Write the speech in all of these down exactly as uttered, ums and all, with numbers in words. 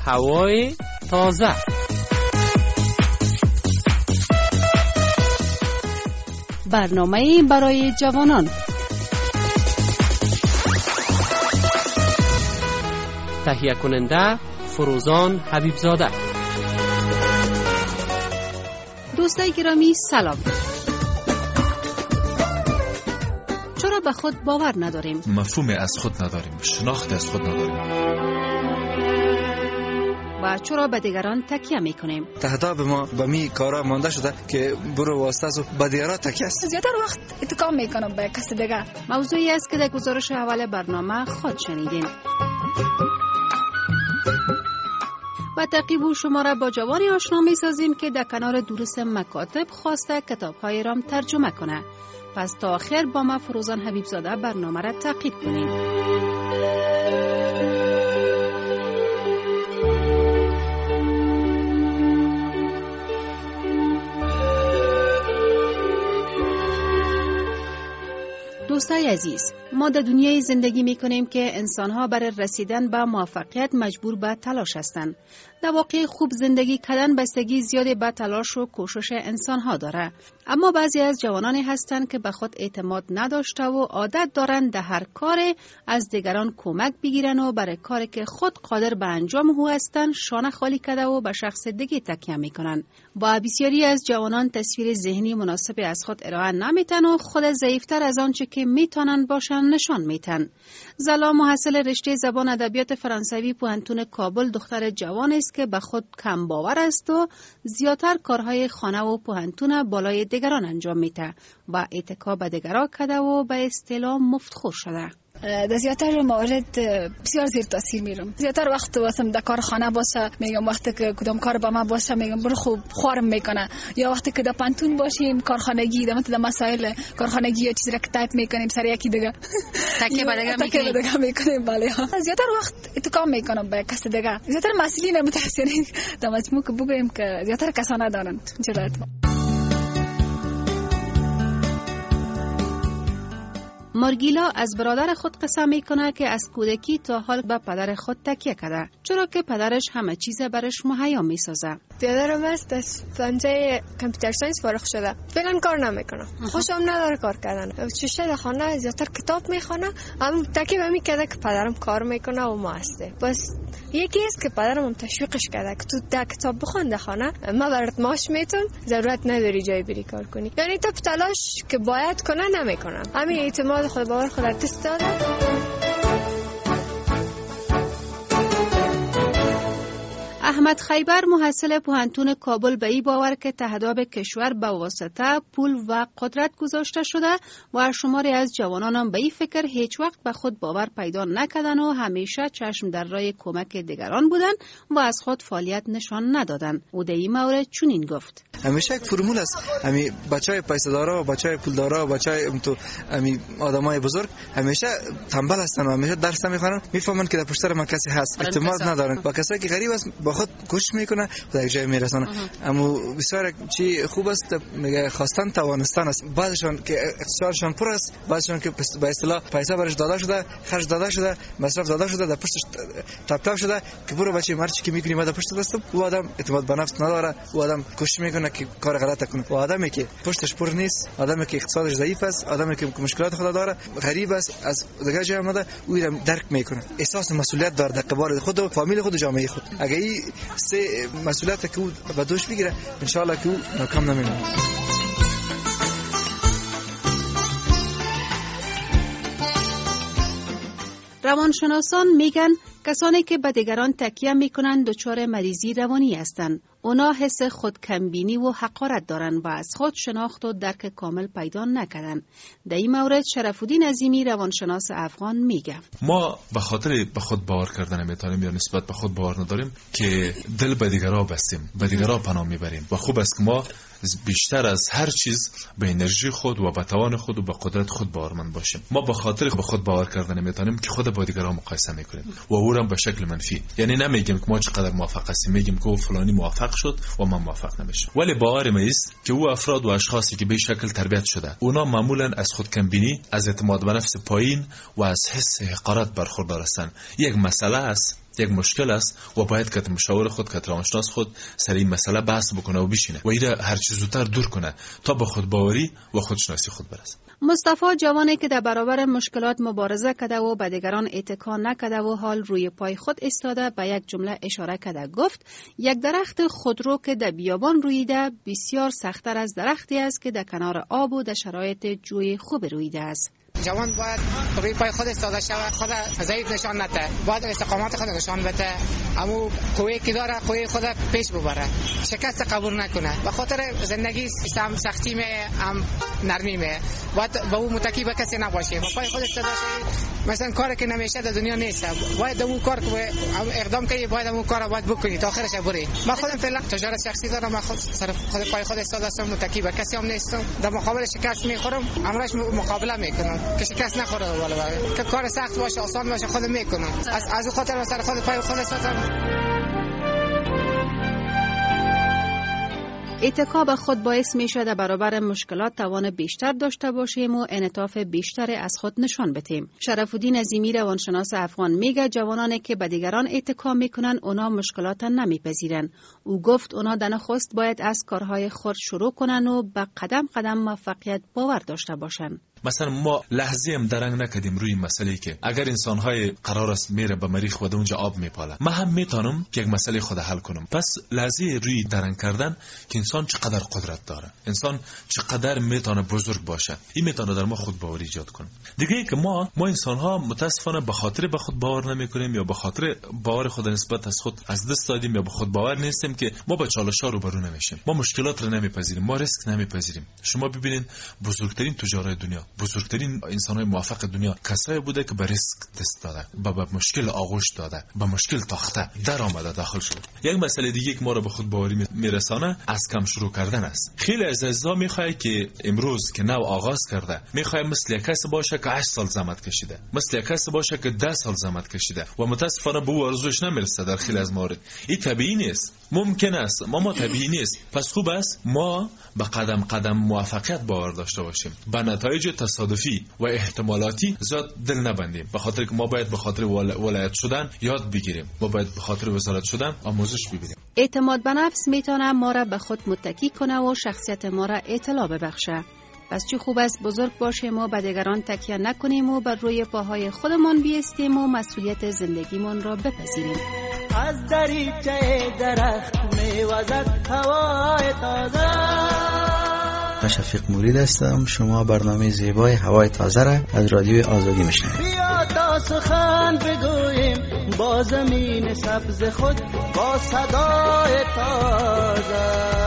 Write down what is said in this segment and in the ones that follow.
هوای تازه. برنامه برای جوانان. تهیه کننده فروزان حبیبزاده. دوستای گرامی سلام. چرا به خود باور نداریم؟ مفهوم از خود نداریم، شناخت از خود نداریم. و چرا به دیگران تکیه میکنیم؟ تهداب ما به می کارا مانده شده که برو واسطه از به دیگران تکیه است. زیادتر وقت اتکام میکنم به کسی دیگه. موضوعی است که در گزارش اول برنامه خود شنیدین. و تعقیب و شما را با جوانی آشنا می سازیم که در کنار دروس مکاتب خواسته کتاب‌های رام ترجمه کنه. پس تا آخر با ما فروزان حبیبزاده برنامه را تعقیب کنید. دوستای عزیز، ما در دنیای زندگی می کنیم که انسان‌ها برای رسیدن به موفقیت مجبور به تلاش هستند. در واقع خوب زندگی کردن بستگی زیادی به تلاش و کوشش انسان‌ها داره. اما بعضی از جوانانی هستند که به خود اعتماد نداشته و عادت دارند در هر کار از دیگران کمک بگیرن و برای کاری که خود قادر به انجام او هستند شانه خالی کرده و به شخص دیگه تکیه میکنن. با بسیاری از جوانان تصویر ذهنی مناسب از خود ارائه نمیتن و خود ضعیفتر از آنچه که میتونن باشن نشان میتن. زلا محصل رشته زبان ادبیات فرانسوی پوهنتون کابل دختر جوان است که به خود کم باور است و زیاتر کارهای خانه و پوهنتون بالای دیگران انجام میده و اتکا به دیگران کرده و به اصطلاح مفتخور شده. در زیادتر موارد بسیار زیر تاثیر میرم. زیادتر وقت واسم در کار خانه باشه میگم وقتی که کدام کار با ما باشه میگم برو خوب خوارم میکنه، یا وقتی که در پانتون باشیم کارخانگی در مثل مسائل کارخانگی یا چیزی را که تایپ میکنیم سر یکی دیگه تکیه به دیگه میکنیم تکیه به دیگه میکنیم. بله زیادتر وقت اتکام میکنم به کس دیگه. زیادتر مسئولین متأثرین در مجموع که بگویم که زیادتر کسانه دارن جلوت. مارگیلا از برادر خود قصه میکنه که از کودکی تا حال به پدر خود تکیه کرده، چرا که پدرش همه چیز برش مهیا میسازه. پدرم است از پنجه کامپیوتر ساینس فارغ شده، فعلا کار نمیکنه، خوشم نداره کار کردن. چشه در خانه زیادتر کتاب میخونه، اما تکیه به میکرده که پدرم کار میکنه و ما هسته. بس یکی است که پدرم تشویقش کرده که تو ده کتاب بخون در خانه، ما برات معاش میتون، ضرورت نداری جای بری کار کنی. یعنی تو تلاش که باید کنه نمیکنه. همین اعتماد خود باور خود را تست داده. احمد خیبر محصل پوهنتون کابل به این باور که تهداب کشور به واسطه پول و قدرت گذاشته شده و شماری از جوانان به این فکر هیچ وقت به خود باور پیدا نکردن و همیشه چشم در راه کمک دیگران بودن و از خود فعالیت نشان ندادن. او در این مورد چنین گفت: همیشه یک فرمول است. امی بچهای پیسه دارا و بچهای پول دارا و بچهای تو امی آدمای بزرگ همیشه تنبل هستن و همیشه درس نمیخوانن، میفهمن که در پشت سر من کسی هست، اعتماد ندارن. با کسایی که غریب است با خود کوشش میکنه و یک جای میرسونه. اما بسیار چی خوب است میگه خواستن توانستن است. بعضشان که اقتصادشان پر است، بعضشان که به اصطلاح پیسه برش داده شده، خرج داده شده، مصرف داده شده، در پشتش تپ تپ شده که برو بچه مرچی که میکنی ما در پشت دستم. او آدم اعتماد به نفس نداره، او آدم کوشش میکنه که کار غلط کنه. و آدمی که پشتش پر نیست، آدمی که اقتصادش ضعیف است، آدمی که مشکلات خود داره، غریب است، از دیگه جای اومده، او رو درک میکنه. احساس مسئولیت داره در قبال خود و فامیل خود و جامعه خود. اگه این سه مسئولیت که او به دوش بگیره ان شاء الله که او ناکام نمیشه. روانشناسان میگن کسانی که به دیگران تکیه میکنن دچار مریضی روانی هستند. اونا حس خود کمبینی و حقارت دارن و از خود شناخت و درک کامل پیدا نکردن. در این مورد شرف‌الدین عظیمی روانشناس افغان میگه: ما به خاطر به خود باور کردن نمیتونیم یا نسبت به خود باور نداریم که دل به دیگران بستیم، به دیگران پناه میبریم و خوب است که ما بیشتر از هر چیز به انرژی خود و به توان خود و به قدرت خود باورمند باشیم. ما به خاطر به خود باور کردن نمیتونیم که خود با دیگران مقایسه میکنیم و او را به شکل منفی. یعنی نمیگیم که ما چقدر موفق هستیم، میگیم که او فلانی موفق شد و من موفق نمیشم. ولی باور ما است که او افراد و اشخاصی که به شکل تربیت شده اونا معمولا از خود کمبینی، از اعتماد به نفس پایین و از حس حقارت برخوردار هستند. یک مسئله است یک مشکل است و باید که مشاور خود که روانشناس خود سر این مسئله بحث بکنه و بشینه و ایره هر چیز زودتر دور کنه تا به خود باوری و خودشناسی خود برسه. مصطفی جوانی که در برابر مشکلات مبارزه کرده و به دیگران اتکا نکرده و حال روی پای خود ایستاده به یک جمله اشاره کرده. گفت یک درخت خودرو که در بیابان رویده بسیار سخت‌تر از درختی است که در کنار آب و در شرایط جوی خوب رویده است. جوان باید روی پای خود ایستاده شود، خود ضعیف نشان نده، باید استقامت خود نشان بده، اما قوی که داره قوی خود پیش ببره، شکست قبول نکنه. به خاطر زندگی هم سختی می هم نرمی می، باید به اون متکی به کسی نباشه. با پای خود ایستاده شوی، مثلا کاری که نمیشه در دنیا نیست، باید اون کار که اقدام کنی، باید اون کار باید بکنی تا آخرش بری. من خودم فعلا تجارت شخصی دارم، من خود سر خود پای خود ایستاده هستم، متکی به کسی هم نیستم، در مقابل شکست میخورم، امروز مقابله میکنم که شکست نخوره. والا که کار سخت باشه آسان باشه خودم میکنم، از از اون خاطر سر خود پای خود ایستادم. اتکا به خود باعث می شود برابر مشکلات توان بیشتر داشته باشیم و انعطاف بیشتر از خود نشان بدهیم. شرف الدین عظیمی روانشناس افغان میگه جوانانی که به دیگران اتکا میکنن اونا مشکلات نمیپذیرن. او گفت اونا در نخست باید از کارهای خود شروع کنن و به قدم قدم موفقیت باور داشته باشن. مثلا ما لحظه هم درنگ نکردیم روی مسئله که اگر انسان‌های قرار است میره به مریخ و اونجا آب میپاله، من هم میتونم که یک مسئله خود حل کنم. پس لحظه روی درنگ کردن که انسان چقدر قدرت داره، انسان چقدر میتونه بزرگ باشه، این میتونه در ما خود باور ایجاد کنه. دیگه ای که ما ما انسان‌ها متاسفانه به خاطر به خود باور نمیکنیم یا به خاطر باور خود نسبت از خود از دست دادیم یا به خود باور نیستیم که ما با چالش‌ها روبرو نمیشیم، ما مشکلات رو نمیپذیریم، ما ریسک نمیپذیریم. شما ببینید بزرگترین تجارای دنیا، بزرگترین انسان‌های موفق دنیا کسایی بوده که به ریسک دست داده، به مشکل آغوش داده، به مشکل تاخته در آمده داخل شد. یک مسئله دیگه که ما رو به خود باوری میرسانه از کم شروع کردن است. خیلی از عزیزا میخواد که امروز که نو آغاز کرده میخواد مثل یک کسی باشه که هشت سال زحمت کشیده، مثل یک کسی باشه که ده سال زحمت کشیده و متاسفانه به او ارزوش نمیرسه. در خیلی از موارد این طبیعی نیست، ممکن است ما ما طبیعی نیست. پس خوب است ما به قدم قدم موفقیت باور داشته باشیم، به نتایج تصادفی و احتمالاتی زیاد دل نبندیم، به خاطر که ما باید به خاطر ولایت شدن یاد بگیریم، ما باید به خاطر وزارت شدن آموزش ببینیم. اعتماد به نفس میتونه ما را به خود متکی کنه و شخصیت ما را اطلاع ببخشه. پس چه خوب است بزرگ باشیم و به دیگران تکیه نکنیم و بر روی پاهای خودمان بیستیم و مسئولیت زندگیمان را بپذیریم. از دریچه درخت میوزد هوای تازه. شفیق مرید هستم. شما برنامه زیبای هوای تازه را از رادیوی آزادی میشنوید. بیا تا سخن بگوییم با زمین سبز خود، با صدای تازه.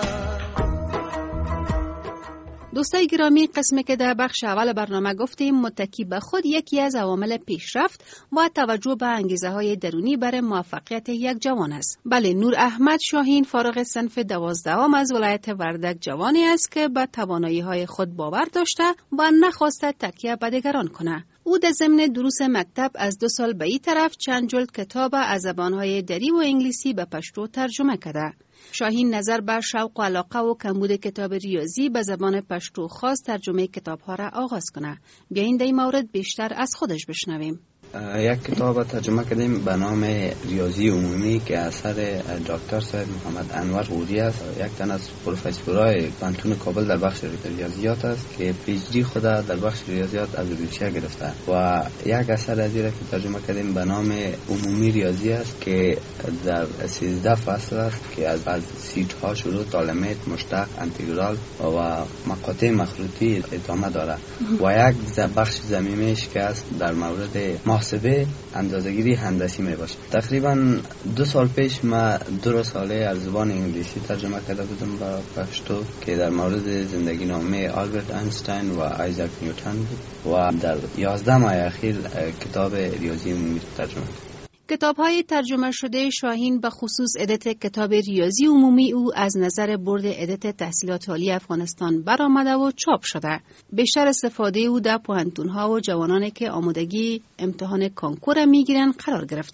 دوستای گرامی، قسمی که در بخش اول برنامه گفتیم متکی به خود یکی از عوامل پیشرفت و توجه به انگیزه های درونی برای موفقیت یک جوان است. بله، نور احمد شاهین فارغ صنف دوازدهم از ولایت وردک جوانی است که به توانایی های خود باور داشته و نخواسته تکیه به دیگران کنه. او در ضمن دروس مکتب از دو سال به این طرف چند جلد کتاب از زبانهای دری و انگلیسی به پشتو ترجمه کرده. شاهین نظر بر شوق و علاقه و کمبود کتاب ریاضی به زبان پشتو خواست ترجمه کتاب‌ها را آغاز کنه. بیایید در این مورد بیشتر از خودش بشنویم. یک کتاب ترجمه کردیم به نام ریاضی عمومی که اثر دکتر سید محمد انور غوری است. یک تن از پروفسورای پانتون کابل در بخش ریاضیات است که پی اچ دی خود در بخش ریاضیات از روسیه گرفته و یک اثر از این که ترجمه کردیم به نام عمومی ریاضی است که در سیزده فصل است که از از سیت ها شروع تا لیمیت، مشتق، انتگرال و مقاطع مخروطی ادامه داره و یک بخش ضمیمش که است در مورد محاسبه اندازه‌گیری هندسی می باشه. تقریبا دو سال پیش ما دو رساله از زبان انگلیسی ترجمه کرده بودم به پشتو که در مورد زندگی نامه آلبرت اینشتین و آیزاک نیوتن بود و در یازده ماه اخیر کتاب ریاضی عمومی ترجمه کردم. کتاب‌های ترجمه شده شاهین به خصوص ادیت کتاب ریاضی عمومی او از نظر برد ادیت تحصیلات عالی افغانستان برآمده و چاپ شده. بیشتر استفاده او در پوهنتون‌ها و جوانانی که آمادگی امتحان کنکور میگیرن قرار گرفته.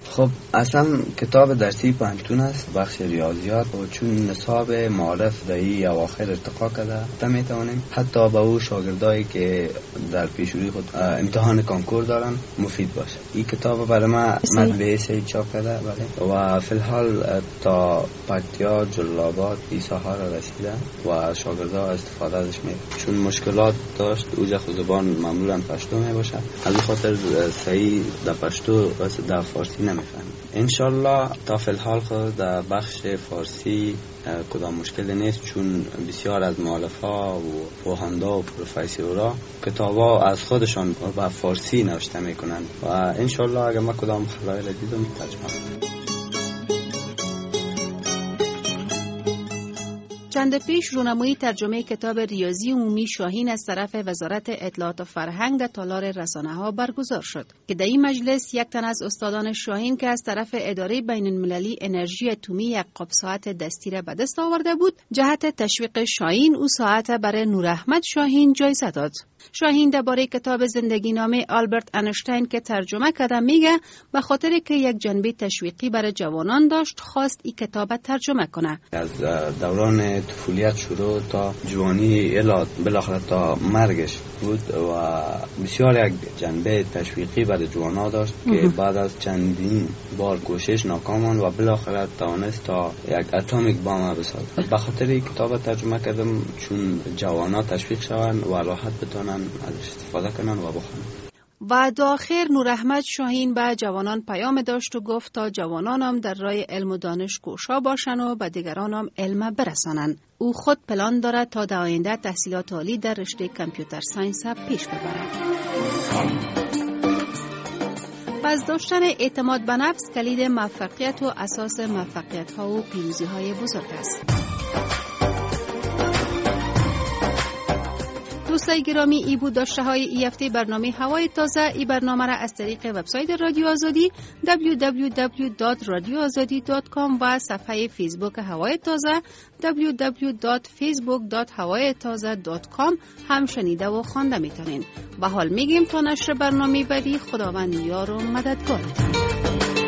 خب اصلا کتاب درسی پانتون است، بخش ریاضیات، و چون نصاب معارف در این اواخر ارتقا کرده تا میتوانیم حتی به او شاگردایی که در پیشروی خود امتحان کنکور دارن مفید باشه. این کتاب برای ما مطبعه سید چاپ کرده بله، و فی الحال تا پکتیا، جلال‌آباد این ساحه را رسیده و شاگردا استفاده ازش می چون مشکلات داشت اوج زبان معمولا پشتو می باشه، از خاطر صحیح در پشتو و در فارسی نمیفهمیم. انشالله تا فی الحال خود در بخش فارسی کدام مشکل نیست، چون بسیار از مؤلفا و فوهاندا و پروفسورا کتابا از خودشان با فارسی نوشته میکنن و انشالله اگر ما کدام خلایی را دیدم ترجمه. چند پیش رونمایی ترجمه کتاب ریاضی عمومی شاهین از طرف وزارت اطلاعات و فرهنگ در تالار رسانه‌ها برگزار شد که در این مجلس یک تن از استادان شاهین که از طرف اداره بین المللی انرژی اتمی یک قاب ساعت دستی را به دست آورده بود، جهت تشویق شاهین او ساعت برای نور احمد شاهین جایزه داد. شاهین درباره کتاب زندگی نامه آلبرت انشتین که ترجمه کرده میگه به خاطر که یک جنبه تشویقی برای جوانان داشت خواست این کتاب ترجمه کنه. از دوران طفولیت شروع تا جوانی الی بالاخره تا مرگش بود و بسیار یک جنبه تشویقی برای جوانان داشت که بعد از چندین بار کوشش ناکامان و بالاخره توانست تا یک اتمیک بام بسازد. به خاطر این کتاب ترجمه کردم چون جوانان تشویق شوند و راحت بتونن ازش استفاده کنن و بخونن. و در آخر نور احمد شاهین به جوانان پیام داشت و گفت تا جوانان هم در راه علم و دانش کوشا باشن و به دیگران هم علم برسانن. او خود پلان دارد تا در آینده تحصیلات عالی در رشته کامپیوتر ساینس پیش ببرد. پس داشتن اعتماد به نفس کلید موفقیت و اساس موفقیت ها و پیروزی های بزرگ است. دوستای گرامی، ای بود داشته های ای هفته برنامه هوای تازه. ای برنامه را از طریق وبسایت رادیو آزادی دبلیو دبلیو دبلیو دات رادیو آزادی دات کام و صفحه فیسبوک هوای تازه دبلیو دبلیو دات فیسبوک دات هوای تازه دات کام هم شنیده و خوانده میتونین. به حال میگیم تا نشر برنامه بعدی، خداوند یار و مددگارتان.